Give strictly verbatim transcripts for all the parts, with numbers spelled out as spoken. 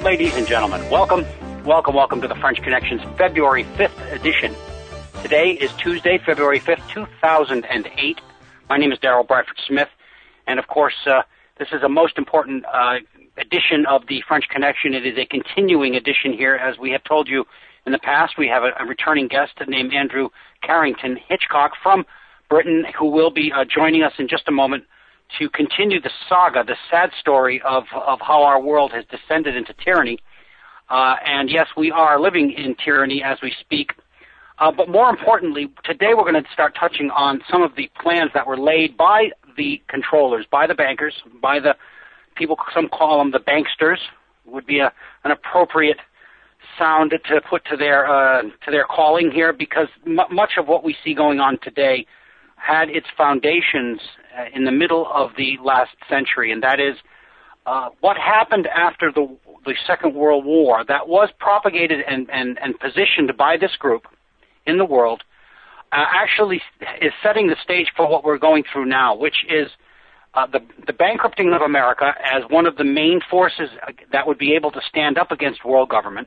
Ladies and gentlemen, welcome, welcome, welcome to the French Connection's February fifth edition. Today is Tuesday, February fifth, two thousand eight. My name is Darrell Bradford Smith, and of course, uh, this is a most important uh, edition of the French Connection. It is a continuing edition here. As we have told you in the past, we have a, a returning guest named Andrew Carrington Hitchcock from Britain, who will be uh, joining us in just a moment to continue the saga, the sad story of, of how our world has descended into tyranny. Uh, and yes, we are living in tyranny as we speak. Uh, but more importantly, today we're going to start touching on some of the plans that were laid by the controllers, by the bankers, by the people, some call them the banksters, would be a, an appropriate sound to put to their, uh, to their calling here, because m- much of what we see going on today had its foundations uh, in the middle of the last century, and that is uh, what happened after the, the Second World War that was propagated and, and, and positioned by this group in the world uh, actually is setting the stage for what we're going through now, which is uh, the, the bankrupting of America as one of the main forces that would be able to stand up against world government,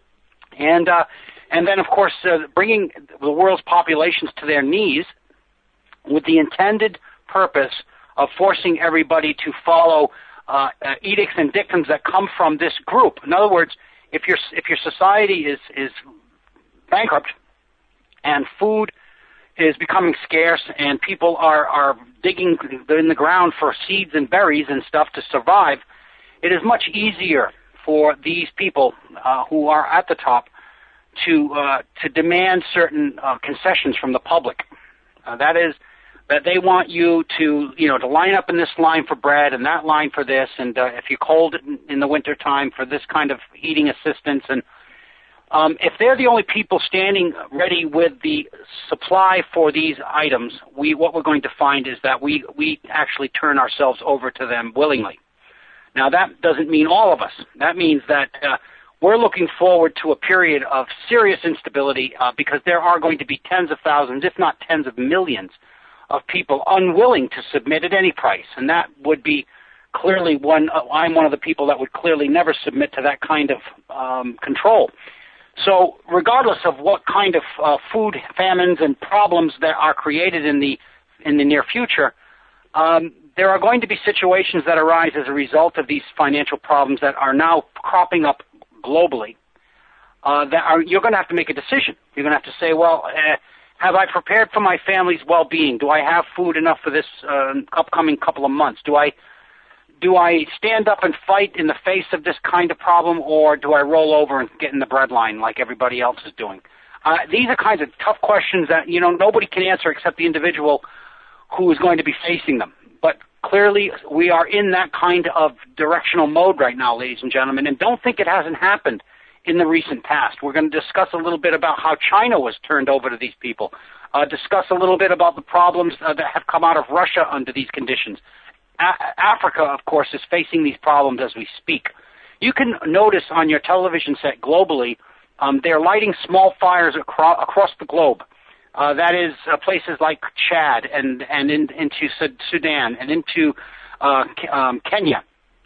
and, uh, and then, of course, uh, bringing the world's populations to their knees with the intended purpose of forcing everybody to follow uh, uh, edicts and dictums that come from this group. In other words, if your if your society is is bankrupt and food is becoming scarce and people are are digging in the ground for seeds and berries and stuff to survive, it is much easier for these people uh, who are at the top to uh, to demand certain uh, concessions from the public. Uh, that is, that they want you to, you know, to line up in this line for bread and that line for this, and uh, if you're cold in, in the wintertime, for this kind of heating assistance. And um, if they're the only people standing ready with the supply for these items, we what we're going to find is that we, we actually turn ourselves over to them willingly. Now, that doesn't mean all of us. That means that uh, we're looking forward to a period of serious instability uh, because there are going to be tens of thousands, if not tens of millions, of people unwilling to submit at any price. And that would be clearly one, uh, I'm one of the people that would clearly never submit to that kind of um, control. So regardless of what kind of uh, food famines and problems that are created in the in the near future, um, there are going to be situations that arise as a result of these financial problems that are now cropping up globally. Uh, that are, you're going to have to make a decision. You're going to have to say, well, uh, have I prepared for my family's well-being? Do I have food enough for this uh, upcoming couple of months? Do I do I stand up and fight in the face of this kind of problem, or do I roll over and get in the breadline like everybody else is doing? Uh, these are kinds of tough questions that, you know, nobody can answer except the individual who is going to be facing them. But clearly we are in that kind of directional mode right now, ladies and gentlemen, and don't think it hasn't happened in the recent past. We're going to discuss a little bit about how China was turned over to these people, uh, discuss a little bit about the problems uh, that have come out of Russia under these conditions. A- Africa, of course, is facing these problems as we speak. You can notice on your television set globally, um, they're lighting small fires acro- across the globe. Uh, that is uh, places like Chad and, and in, into Sudan and into uh, um, Kenya,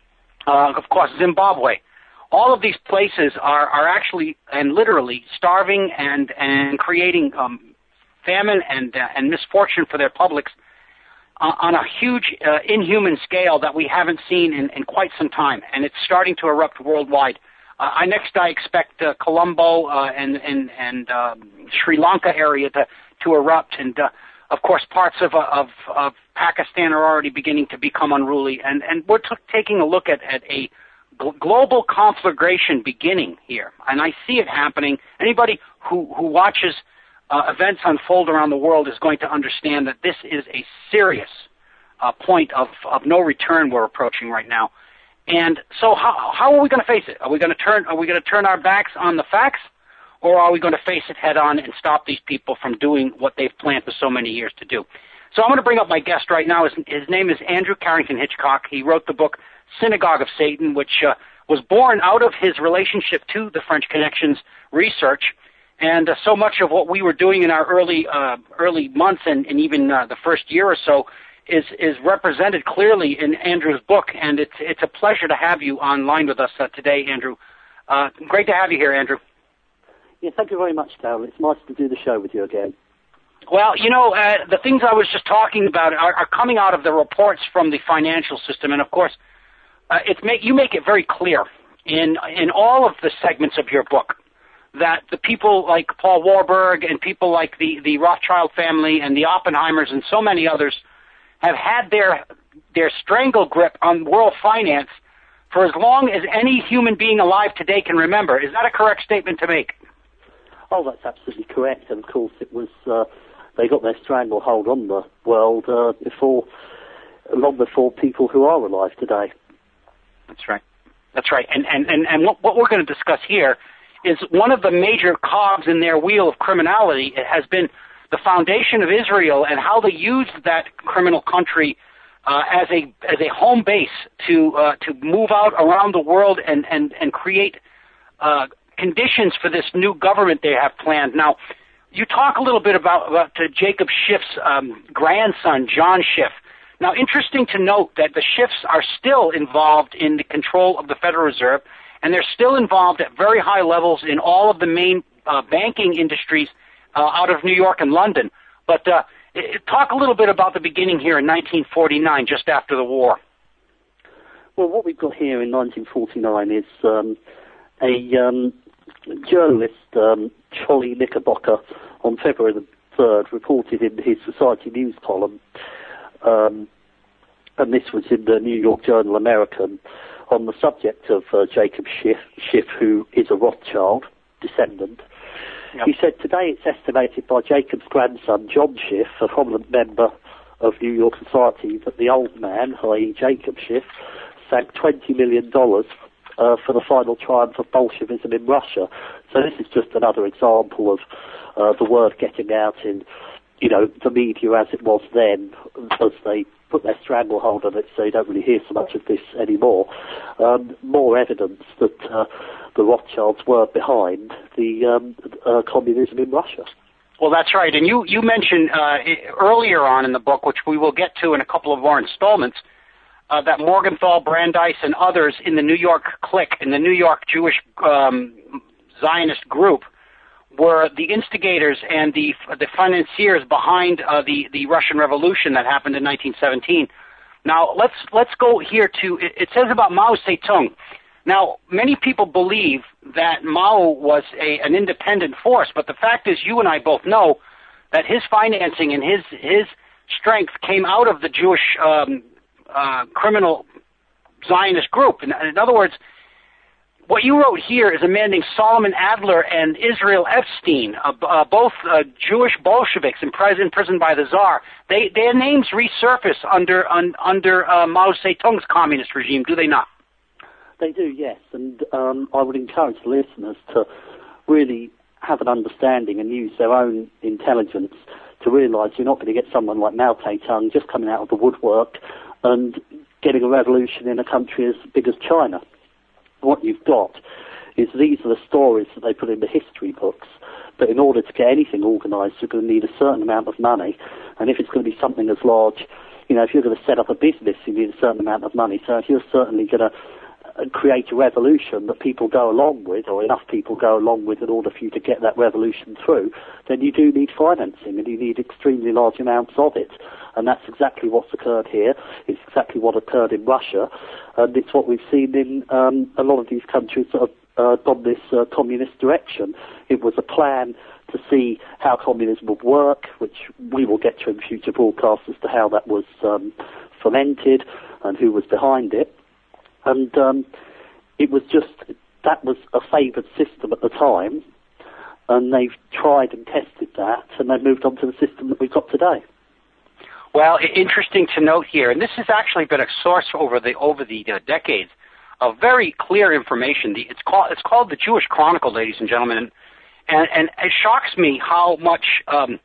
uh, of course, Zimbabwe. All of these places are, are actually and literally starving and, and creating um, famine and, uh, and misfortune for their publics uh, on a huge, uh, inhuman scale that we haven't seen in, in quite some time, and it's starting to erupt worldwide. Uh, I next I expect uh, Colombo uh, and and, and uh, Sri Lanka area to, to erupt, and uh, of course parts of, of of Pakistan are already beginning to become unruly, and, and we're t- taking a look at, at a global conflagration beginning here, and I see it happening. Anybody who, who watches uh, events unfold around the world is going to understand that this is a serious uh, point of, of no return we're approaching right now. And so how, how are we going to face it? Are we going to turn, are we going to turn our backs on the facts, or are we going to face it head on and stop these people from doing what they've planned for so many years to do? So I'm going to bring up my guest right now. His, his name is Andrew Carrington Hitchcock. He wrote the book Synagogue of Satan, which uh, was born out of his relationship to the French Connections research. And uh, so much of what we were doing in our early uh, early months and, and even uh, the first year or so is is represented clearly in Andrew's book. And it's it's a pleasure to have you online with us uh, today, Andrew. Uh, great to have you here, Andrew. Yeah, thank you very much, Darryl. It's nice to do the show with you again. Well, you know, uh, the things I was just talking about are, are coming out of the reports from the financial system, and of course, uh, it's make, you make it very clear in in all of the segments of your book that the people like Paul Warburg and people like the, the Rothschild family and the Oppenheimers and so many others have had their their strangle grip on world finance for as long as any human being alive today can remember. Is that a correct statement to make? Oh, that's absolutely correct. And of course, it was uh, they got their stranglehold on the world uh, before, long before people who are alive today. That's right. That's right. And and and, and what, what we're going to discuss here is one of the major cogs in their wheel of criminality. It has been the foundation of Israel and how they used that criminal country uh, as a as a home base to uh, to move out around the world and and and create uh, conditions for this new government they have planned. Now, you talk a little bit about, about uh, Jacob Schiff's um, grandson, John Schiff. Now, interesting to note that the Schiffs are still involved in the control of the Federal Reserve, and they're still involved at very high levels in all of the main uh, banking industries uh, out of New York and London. But uh, it, talk a little bit about the beginning here in nineteen forty-nine, just after the war. Well, what we've got here in nineteen forty-nine is um, a um, journalist, um, Charlie Knickerbocker, on February the third, reported in his Society News column, um, and this was in the New York Journal American, on the subject of uh, Jacob Schiff, Schiff, who is a Rothschild descendant. Yep. He said, today it's estimated by Jacob's grandson, John Schiff, a prominent member of New York society, that the old man, that is. Jacob Schiff, sank twenty million dollars uh, for the final triumph of Bolshevism in Russia. So this is just another example of uh, the word getting out in, you know, the media as it was then, as they put their stranglehold on it, so you don't really hear so much of this anymore. Um, more evidence that uh, the Rothschilds were behind the um, uh, communism in Russia. Well, that's right. And you, you mentioned uh, earlier on in the book, which we will get to in a couple of more installments, uh, that Morgenthau, Brandeis, and others in the New York clique, in the New York Jewish um, Zionist group, were the instigators and the the financiers behind uh, the the Russian Revolution that happened in nineteen seventeen. Now let's let's go here to it, it says about Mao Zedong. Now many people believe that Mao was a an independent force, but the fact is, you and I both know that his financing and his his strength came out of the Jewish um, uh, criminal Zionist group. In, in other words, what you wrote here is amending Solomon Adler and Israel Epstein, uh, uh, both uh, Jewish Bolsheviks imprisoned by the Tsar. They, their names resurface under un, under uh, Mao Zedong's communist regime, do they not? They do, yes. And um, I would encourage listeners to really have an understanding and use their own intelligence to realise you're not going to get someone like Mao Zedong just coming out of the woodwork and getting a revolution in a country as big as China. What you've got is these are the stories that they put in the history books, but in order to get anything organised, you're going to need a certain amount of money, and if it's going to be something as large, you know, if you're going to set up a business, you need a certain amount of money. So if you're certainly going to create a revolution that people go along with, or enough people go along with in order for you to get that revolution through, then you do need financing, and you need extremely large amounts of it. And that's exactly what's occurred here. It's exactly what occurred in Russia, and it's what we've seen in um, a lot of these countries that have uh, gone this uh, communist direction. It was a plan to see how communism would work, which we will get to in future broadcasts as to how that was um, fomented and who was behind it. And um, it was just, that was a favoured system at the time, and they've tried and tested that, and they've moved on to the system that we've got today. Well, interesting to note here, and this has actually been a source over the over the uh, decades of very clear information. The, it's called it's called the Jewish Chronicle, ladies and gentlemen, and and it shocks me how much. Um,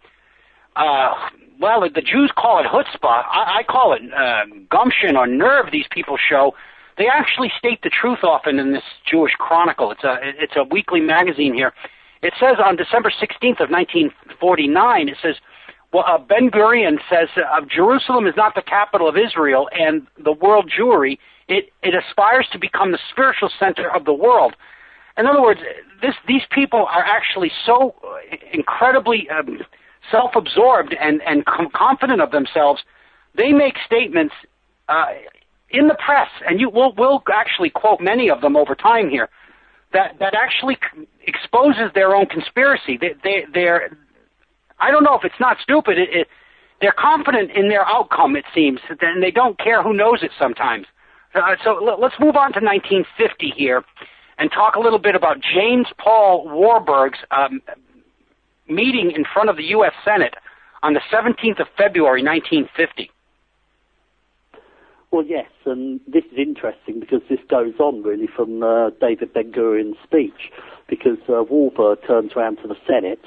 uh, well, the Jews call it chutzpah. I, I call it uh, gumption or nerve. These people show. They actually state the truth often in this Jewish Chronicle. It's a it's a weekly magazine here. It says on December sixteenth of nineteen forty-nine. It says. Well, uh, Ben Gurion says uh, Jerusalem is not the capital of Israel and the world Jewry. It, it aspires to become the spiritual center of the world. in other words, this, these people are actually so incredibly um, self-absorbed and, and com- confident of themselves. They make statements uh, in the press, and you will we'll actually quote many of them over time here, that, that actually c- exposes their own conspiracy. They, they, they're, I don't know if it's not stupid. It, it, they're confident in their outcome, it seems, and they don't care who knows it sometimes. Uh, so l- let's move on to nineteen fifty here and talk a little bit about James Paul Warburg's um, meeting in front of the U S Senate on the seventeenth of February, nineteen fifty. Well, yes, and this is interesting because this goes on really from uh, David Ben-Gurion's speech, because uh, Warburg turns around to the Senate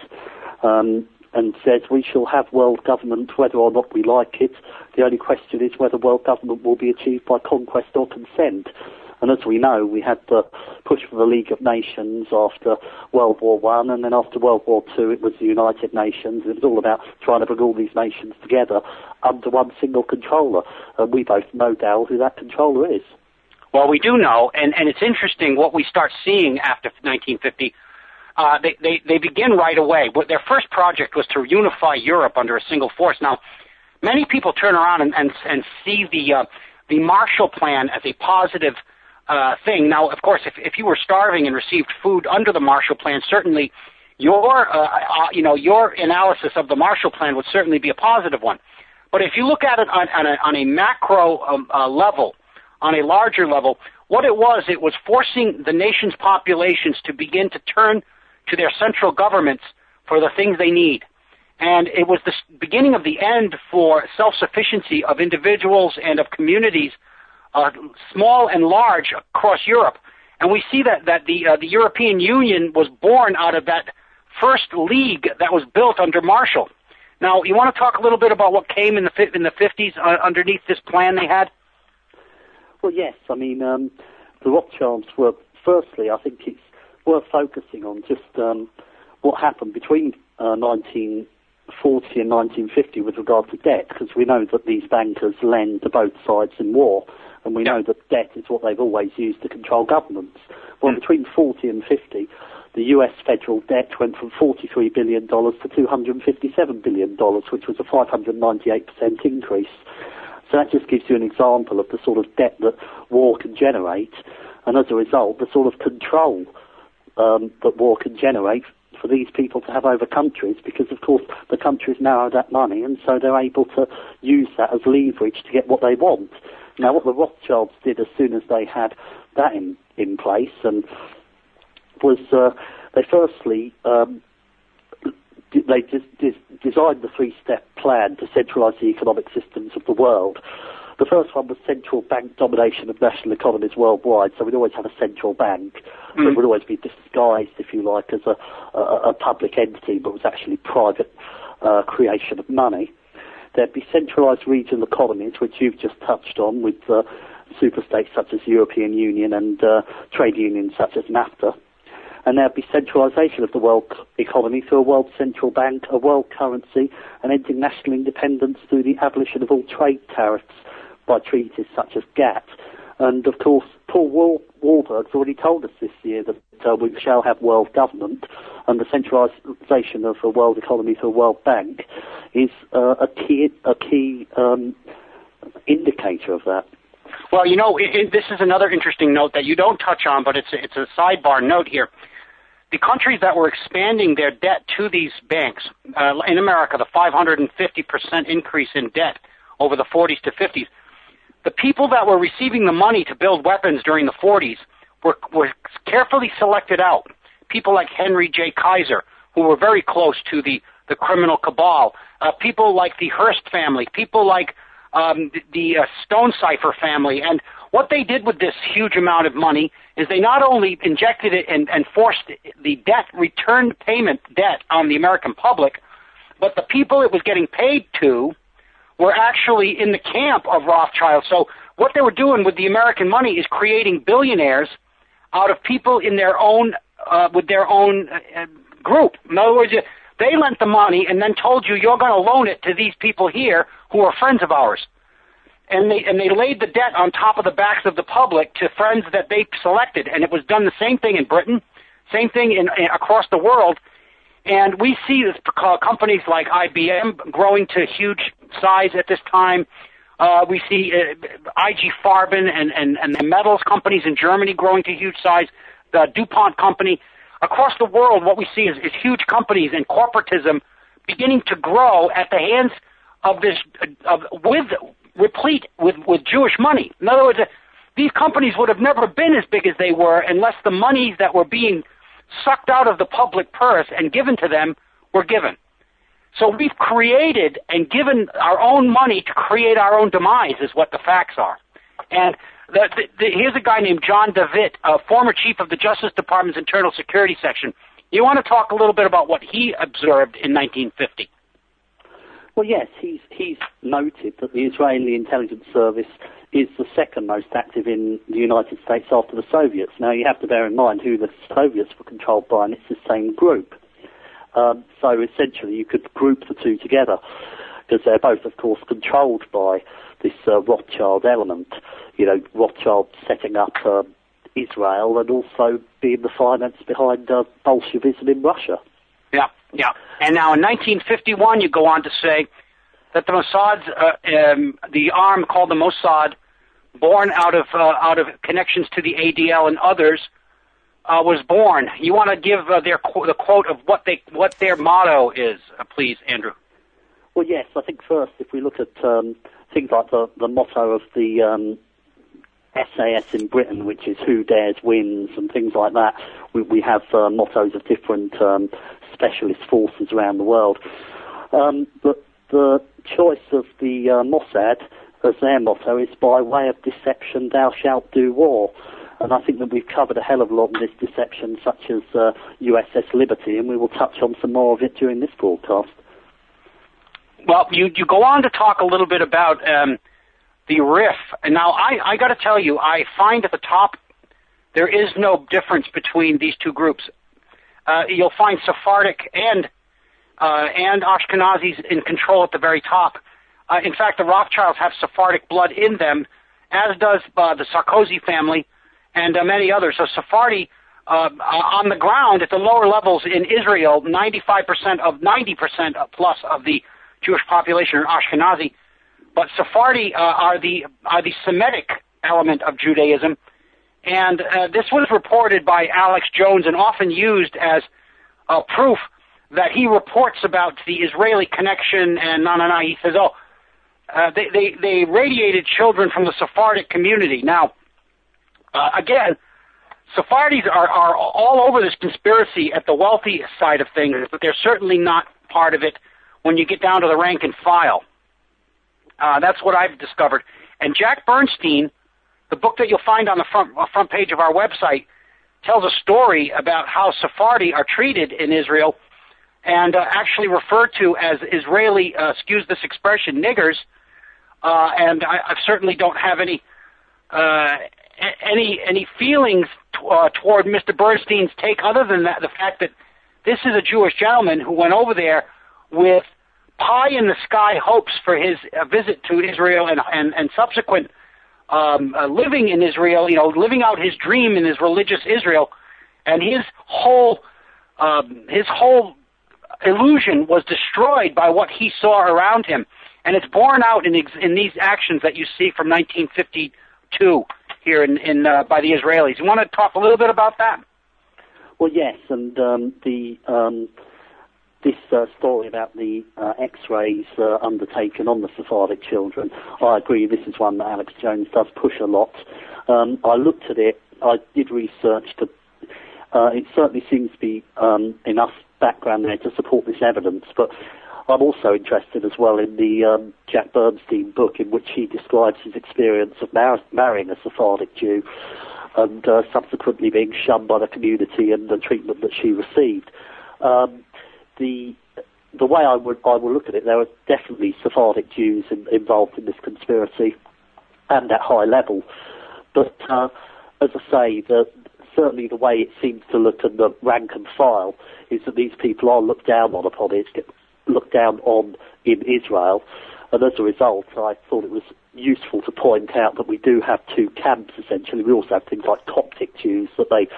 um, and says, we shall have world government whether or not we like it. The only question is whether world government will be achieved by conquest or consent. And as we know, we had the push for the League of Nations after World War One, and then after World War Two, it was the United Nations. It was all about trying to bring all these nations together under one single controller. And we both know, Dal, who that controller is. Well, we do know, and, and it's interesting what we start seeing after nineteen fifty. Uh, they, they, they begin right away. Their first project was to unify Europe under a single force. Now, many people turn around and, and, and see the, uh, the Marshall Plan as a positive Uh, thing. Now, of course, if, if you were starving and received food under the Marshall Plan, certainly your, uh, uh, you know, your analysis of the Marshall Plan would certainly be a positive one. But if you look at it on, on, a, on a macro um, uh, level, on a larger level, what it was, it was forcing the nation's populations to begin to turn to their central governments for the things they need. And it was the beginning of the end for self-sufficiency of individuals and of communities, Uh, small and large, across Europe. And we see that, that the, uh, the European Union was born out of that first league that was built under Marshall. Now, you want to talk a little bit about what came in the, in the fifties uh, underneath this plan they had? Well, yes. I mean, um, the Rothschilds were, firstly, I think it's worth focusing on just um, what happened between uh, nineteen forty and nineteen fifty with regard to debt, because we know that these bankers lend to both sides in war. And we know that debt is what they've always used to control governments. Well, between forty and fifty, the U S federal debt went from forty-three billion dollars to two hundred fifty-seven billion dollars, which was a five hundred ninety-eight percent increase. So that just gives you an example of the sort of debt that war can generate, and as a result, the sort of control um, that war can generate for these people to have over countries, because, of course, the countries narrow that money, and so they're able to use that as leverage to get what they want. Now, what the Rothschilds did as soon as they had that in, in place and was uh, they firstly um, they just des- designed the three-step plan to centralise the economic systems of the world. The first one was central bank domination of national economies worldwide, so we'd always have a central bank mm. that would always be disguised, if you like, as a, a, a public entity, but was actually private uh, creation of money. There'd be centralised regional economies, which you've just touched on, with uh, superstates such as the European Union and uh, trade unions such as NAFTA. And there'd be centralisation of the world economy through a world central bank, a world currency, and ending national independence through the abolition of all trade tariffs by treaties such as GATT. And, of course, Paul Wal- Warburg's already told us this year that uh, we shall have world government, and the centralisation of a world economy through a world bank is uh, a key a key um, indicator of that. Well, you know, it, it, this is another interesting note that you don't touch on, but it's a, it's a sidebar note here. The countries that were expanding their debt to these banks, uh, in America, the five hundred fifty percent increase in debt over the forties to fifties, the people that were receiving the money to build weapons during the forties were, were carefully selected out. People like Henry J. Kaiser, who were very close to the, the criminal cabal, uh, people like the Hearst family, people like um, the, the uh, Stonecipher family. And what they did with this huge amount of money is they not only injected it and, and forced the debt, returned payment debt on the American public, but the people it was getting paid to were actually in the camp of Rothschild. So what they were doing with the American money is creating billionaires out of people in their own, uh, with their own uh, group. In other words, they lent the money and then told you you're going to loan it to these people here who are friends of ours. And they, and they laid the debt on top of the backs of the public to friends that they selected. And it was done the same thing in Britain. Same thing in, in across the world. And we see this, uh, companies like I B M growing to huge size at this time. Uh, we see uh, I G Farben and, and, and the metals companies in Germany growing to huge size, the DuPont company. Across the world, what we see is, is huge companies and corporatism beginning to grow at the hands of this, of, with, replete with, with Jewish money. In other words, uh, these companies would have never been as big as they were unless the monies that were being sucked out of the public purse and given to them were given. So we've created and given our own money to create our own demise is what the facts are. And the, the, the, here's a guy named John DeWitt, a former chief of the Justice Department's Internal Security Section. You want to talk a little bit about what he observed in nineteen fifty? Well, yes, he's, he's noted that the Israeli intelligence service is the second most active in the United States after the Soviets. Now, you have to bear in mind who the Soviets were controlled by, and it's the same group. Um, so essentially you could group the two together because they're both, of course, controlled by this uh, Rothschild element, you know, Rothschild setting up uh, Israel and also being the finance behind uh, Bolshevism in Russia. Yeah, yeah. And now in nineteen fifty-one you go on to say that the Mossad, uh, um, the arm called the Mossad, born out of, uh, out of connections to the A D L and others, Uh, was born. You want to give uh, their qu- the quote of what they what their motto is, uh, please, Andrew? Well, yes. I think first, if we look at um, things like the, the motto of the um, S A S in Britain, which is "Who dares wins" and things like that, we, we have uh, mottos of different um, specialist forces around the world. Um, but the choice of the uh, Mossad as their motto is "By way of deception, thou shalt do war." And I think that we've covered a hell of a lot in this deception, such as uh, U S S Liberty, and we will touch on some more of it during this broadcast. Well, you, you go on to talk a little bit about um, the R I F. And now, I, I got to tell you, I find at the top there is no difference between these two groups. Uh, you'll find Sephardic and uh, and Ashkenazis in control at the very top. Uh, in fact, the Rothschilds have Sephardic blood in them, as does uh, the Sarkozy family, and uh, many others. So Sephardi, uh, on the ground at the lower levels in Israel, ninety-five percent of ninety percent plus of the Jewish population are Ashkenazi, but Sephardi uh, are the are the Semitic element of Judaism, and uh, this was reported by Alex Jones and often used as uh, proof that he reports about the Israeli connection. And no, no, no. He says, oh, uh, they they they radiated children from the Sephardic community. Now. Uh, again, Sephardis are, are all over this conspiracy at the wealthy side of things, but they're certainly not part of it when you get down to the rank and file. Uh, that's what I've discovered. And Jack Bernstein, the book that you'll find on the front, uh, front page of our website, tells a story about how Sephardi are treated in Israel and uh, actually referred to as Israeli, uh, excuse this expression, niggers. Uh, and I, I certainly don't have any... Uh, any any feelings t- uh, toward Mister Bernstein's take other than that, the fact that this is a Jewish gentleman who went over there with pie-in-the-sky hopes for his uh, visit to Israel and and, and subsequent um, uh, living in Israel, you know, living out his dream in his religious Israel, and his whole um, his whole illusion was destroyed by what he saw around him, and it's borne out in ex- in these actions that you see from nineteen fifty-two. Here in, in uh, by the Israelis. You want to talk a little bit about that? Well, yes, and um, the um, this uh, story about the uh, X-rays uh, undertaken on the Sephardic children, I agree. This is one that Alex Jones does push a lot. Um, I looked at it. I did research. To, uh, it certainly seems to be um, enough background there to support this evidence, but I'm also interested as well in the um, Jack Bernstein book, in which he describes his experience of mar- marrying a Sephardic Jew and uh, subsequently being shunned by the community and the treatment that she received. Um, the the way I would I would look at it, there are definitely Sephardic Jews in, involved in this conspiracy, and at high level. But uh, as I say, the, certainly the way it seems to look in the rank and file is that these people are looked down on upon it. Looked down on in Israel, and as a result I thought it was useful to point out that we do have two camps essentially. We also have things like Coptic Jews that they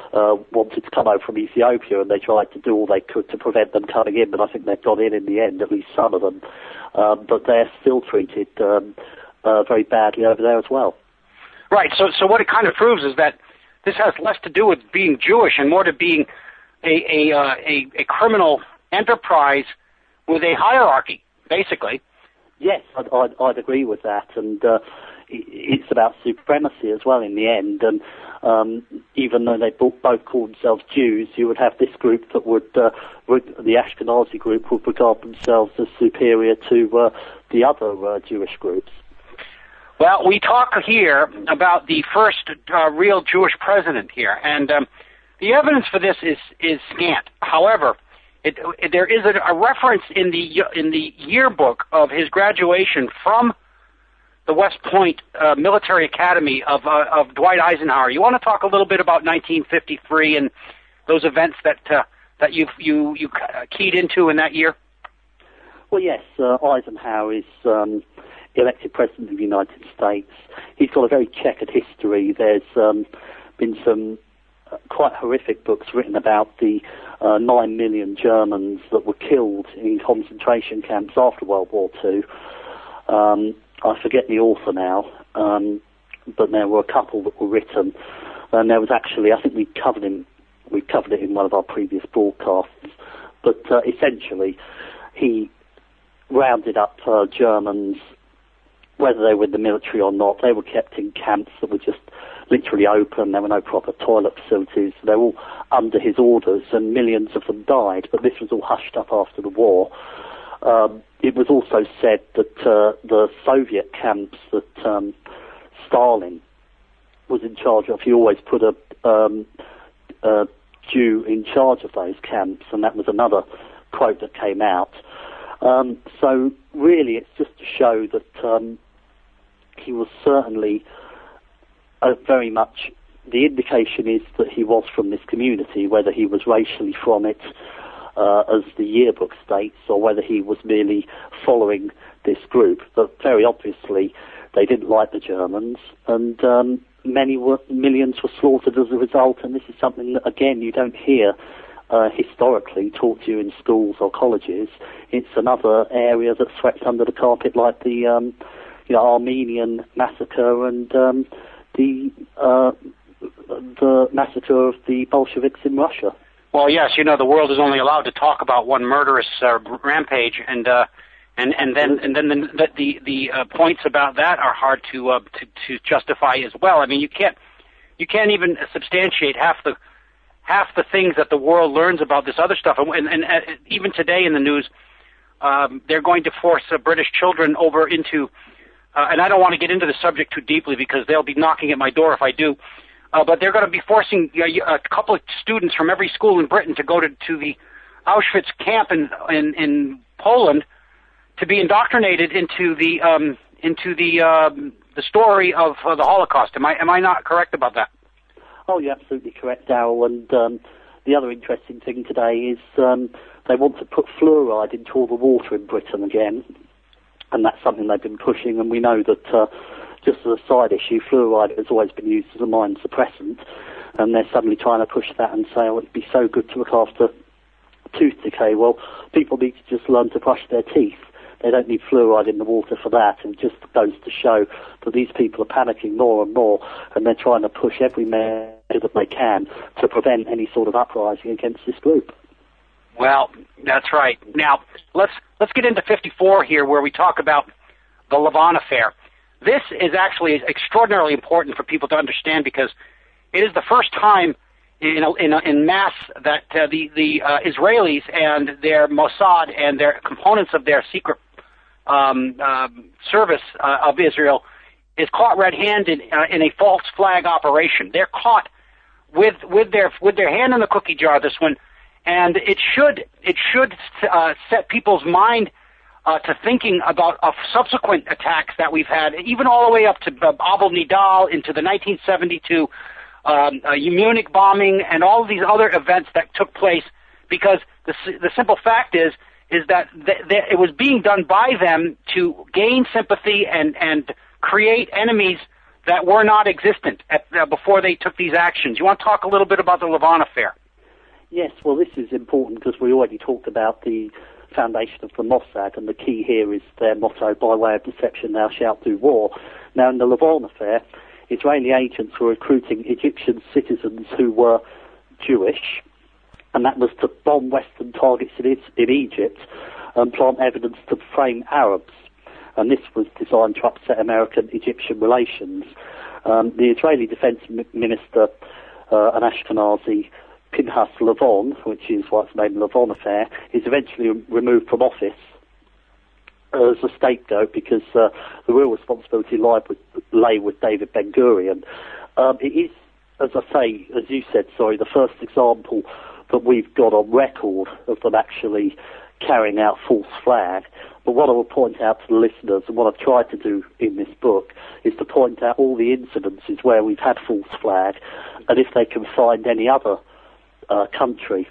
uh, wanted to come over from Ethiopia, and they tried to do all they could to prevent them coming in, but I think they've got in in the end, at least some of them. Um, but they're still treated um, uh, very badly over there as well. Right, so so what it kind of proves is that this has less to do with being Jewish and more to being a a, uh, a, a criminal enterprise with a hierarchy, basically. Yes, I'd, I'd, I'd agree with that, and uh, it's about supremacy as well in the end, and um, even though they both called themselves Jews, you would have this group that would, uh, would the Ashkenazi group, would regard themselves as superior to uh, the other uh, Jewish groups. Well, we talk here about the first uh, real Jewish president here, and um, the evidence for this is, is scant. However, it, it, there is a, a reference in the in the yearbook of his graduation from the West Point uh, Military Academy of uh, of Dwight Eisenhower. You want to talk a little bit about nineteen fifty-three and those events that uh, that you you you keyed into in that year? Well, yes, uh, Eisenhower is um, elected president of the United States. He's got a very checkered history. There's um, been some uh, quite horrific books written about the uh, nine million Germans that were killed in concentration camps after World War Two. Um, I forget the author now, um, but there were a couple that were written, and there was actually, I think we covered him, we covered it in one of our previous broadcasts, but uh, essentially he rounded up uh, Germans, whether they were in the military or not. They were kept in camps that were just literally open. There were no proper toilet facilities. They were all under his orders, and millions of them died, but this was all hushed up after the war. Um, it was also said that uh, the Soviet camps that um, Stalin was in charge of, he always put a, um, a Jew in charge of those camps, and that was another quote that came out. Um, so really it's just to show that um, he was certainly uh, very much, the indication is that he was from this community, whether he was racially from it, Uh, as the yearbook states, or whether he was merely following this group. But very obviously, they didn't like the Germans, and um, many were, millions were slaughtered as a result. And this is something that, again, you don't hear uh, historically taught to you in schools or colleges. It's another area that's swept under the carpet, like the um, you know, Armenian massacre and um, the uh, the massacre of the Bolsheviks in Russia. Well, yes, you know, the world is only allowed to talk about one murderous uh, rampage, and uh, and and then and then the the, the uh, points about that are hard to, uh, to to justify as well. I mean, you can't you can't even substantiate half the half the things that the world learns about this other stuff. And, and, and uh, even today in the news, um, they're going to force uh, British children over into, uh, and I don't want to get into the subject too deeply because they'll be knocking at my door if I do. Uh, but they're going to be forcing uh, a couple of students from every school in Britain to go to, to the Auschwitz camp in, in in Poland to be indoctrinated into the um, into the um, the story of uh, the Holocaust. Am I am I not correct about that? Oh, you're absolutely correct, Darryl. And um, the other interesting thing today is um, they want to put fluoride into all the water in Britain again, and that's something they've been pushing. And we know that. Uh, Just as a side issue, fluoride has always been used as a mind suppressant, and they're suddenly trying to push that and say, oh, it'd be so good to look after tooth decay. Well, people need to just learn to brush their teeth. They don't need fluoride in the water for that, and it just goes to show that these people are panicking more and more, and they're trying to push every measure that they can to prevent any sort of uprising against this group. Well, that's right. Now, let's let's get into fifty-four here, where we talk about the Lavon affair. This is actually extraordinarily important for people to understand because it is the first time in in, in mass that uh, the the uh, Israelis and their Mossad and their components of their secret um, uh, service uh, of Israel is caught red-handed uh, in a false flag operation. They're caught with with their with their hand in the cookie jar. This one, and it should it should uh, set people's mind. Uh, to thinking about uh, subsequent attacks that we've had, even all the way up to uh, Abu Nidal, into the nineteen seventy-two um, uh, Munich bombing, and all of these other events that took place. Because the the simple fact is is that th- th- it was being done by them to gain sympathy and and create enemies that were not existent at, uh, before they took these actions. You want to talk a little bit about the Lavon affair? Yes, well, this is important because we already talked about the foundation of the Mossad, and the key here is their motto, by way of deception thou shalt do war. Now, in the Lavon affair, Israeli agents were recruiting Egyptian citizens who were Jewish, and that was to bomb Western targets in, in Egypt and plant evidence to frame Arabs. And this was designed to upset American-Egyptian relations. Um, the Israeli Defense Minister, uh, an Ashkenazi, Pinchas Lavon, which is why it's named the Lavon affair, is eventually removed from office as a scapegoat because uh, the real responsibility lay with, lay with David Ben-Gurion. Um, it is, as I say, as you said, sorry, the first example that we've got on record of them actually carrying out false flag. But what I will point out to the listeners, and what I've tried to do in this book, is to point out all the incidences where we've had false flag, and if they can find any other uh, country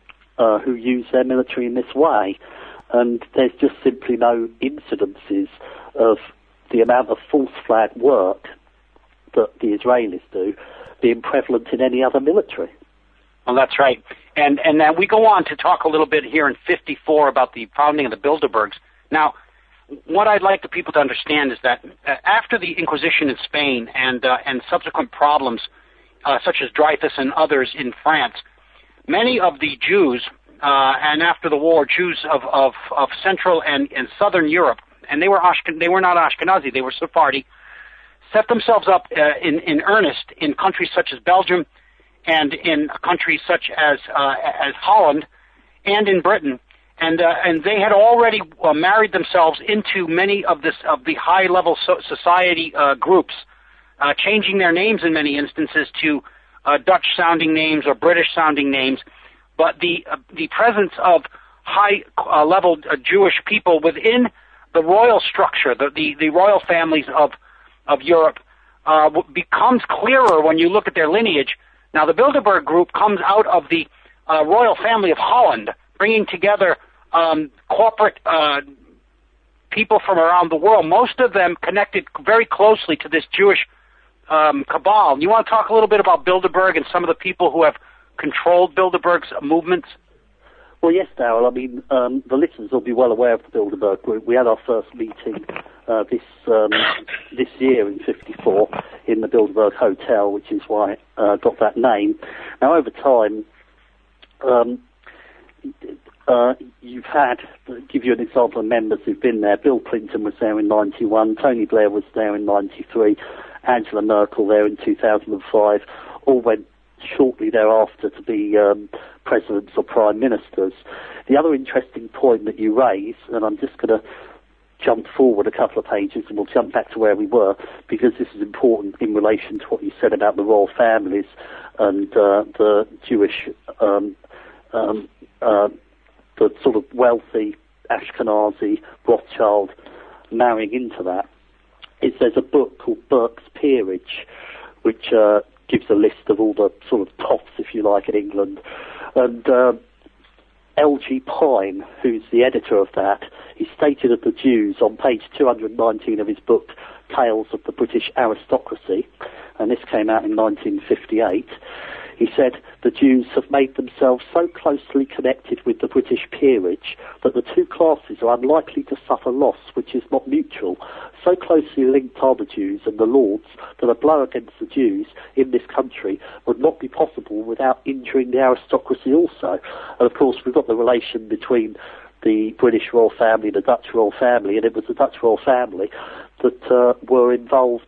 uh, who use their military in this way. And there's just simply no incidences of the amount of false flag work that the Israelis do being prevalent in any other military. Well, that's right. And and then we go on to talk a little bit here in fifty-four about the founding of the Bilderbergs. Now, what I'd like the people to understand is that uh, after the Inquisition in Spain and uh, and subsequent problems uh, such as Dreyfus and others in France, many of the Jews, uh, and after the war, Jews of, of, of Central and, and Southern Europe, and they were Ashken- they were not Ashkenazi, they were Sephardi, set themselves up uh, in, in earnest in countries such as Belgium and in countries such as uh, as Holland and in Britain. And uh, and they had already uh, married themselves into many of this of the high-level so- society uh, groups, uh, changing their names in many instances to uh, Dutch-sounding names or British-sounding names. But the uh, the presence of high-level uh, Jewish people within the royal structure, the the, the royal families of of Europe, uh, becomes clearer when you look at their lineage. Now, the Bilderberg group comes out of the uh, royal family of Holland, bringing together um, corporate uh, people from around the world, most of them connected very closely to this Jewish um, cabal. You want to talk a little bit about Bilderberg and some of the people who have controlled Bilderberg's movements? Well, yes, Darrell. I mean, um, the listeners will be well aware of the Bilderberg group. We had our first meeting uh, this um, this year in fifty-four in the Bilderberg Hotel, which is why it uh, got that name. Now, over time, um, uh, you've had, to give you an example of members who've been there, Bill Clinton was there in ninety-one, Tony Blair was there in ninety-three, Angela Merkel there in two thousand five, all went shortly thereafter to be um, presidents or prime ministers. The other interesting point that you raise, and I'm just going to jump forward a couple of pages and we'll jump back to where we were, because this is important in relation to what you said about the royal families and uh, the Jewish, um, um, uh, the sort of wealthy Ashkenazi Rothschild marrying into that, is there's a book called Burke's Peerage, which uh, gives a list of all the sort of tops, if you like, in England. And uh, L G Pine, who's the editor of that, he stated of the Jews on page two hundred nineteen of his book, Tales of the British Aristocracy, and this came out in nineteen fifty-eight, he said, the Jews have made themselves so closely connected with the British peerage that the two classes are unlikely to suffer loss which is not mutual. So closely linked are the Jews and the lords that a blow against the Jews in this country would not be possible without injuring the aristocracy also. And of course we've got the relation between the British royal family and the Dutch royal family, and it was the Dutch royal family that uh, were involved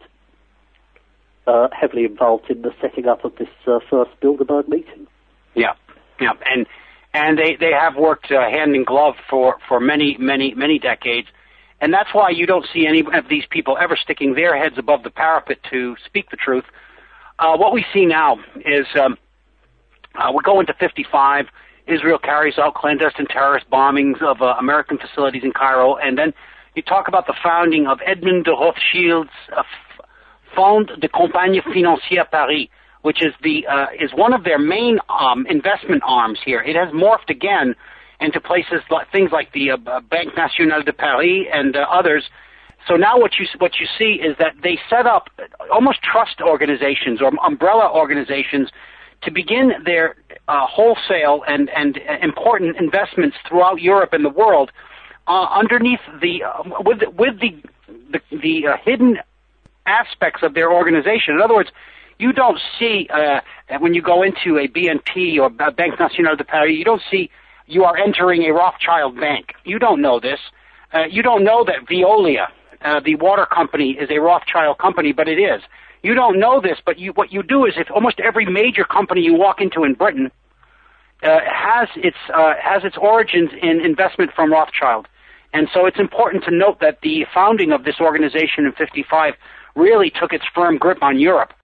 Uh, heavily involved in the setting up of this uh, first Bilderberg meeting. Yeah, yeah, and and they, they have worked uh, hand in glove for, for many, many, many decades, and that's why you don't see any of these people ever sticking their heads above the parapet to speak the truth. Uh, what we see now is um, uh, we go into fifty-five, Israel carries out clandestine terrorist bombings of uh, American facilities in Cairo, and then you talk about the founding of Edmond de Rothschild's uh, Fonds de Compagnie Financière Paris, which is the uh, is one of their main um, investment arms here. It has morphed again into places like things like the uh, Banque Nationale de Paris and uh, others So now what you what you see is that they set up almost trust organizations or umbrella organizations to begin their uh, wholesale and and important investments throughout Europe and the world uh, underneath the uh, with with the the, the uh, hidden aspects of their organization. In other words, you don't see uh, when you go into a B N P or a Banque Nationale de Paris, you don't see you are entering a Rothschild bank. You don't know this. Uh, you don't know that Veolia, uh, the water company, is a Rothschild company, but it is. You don't know this, but you, what you do is if almost every major company you walk into in Britain uh, has its uh, has its origins in investment from Rothschild. And so it's important to note that the founding of this organization in fifty-five really took its firm grip on Europe.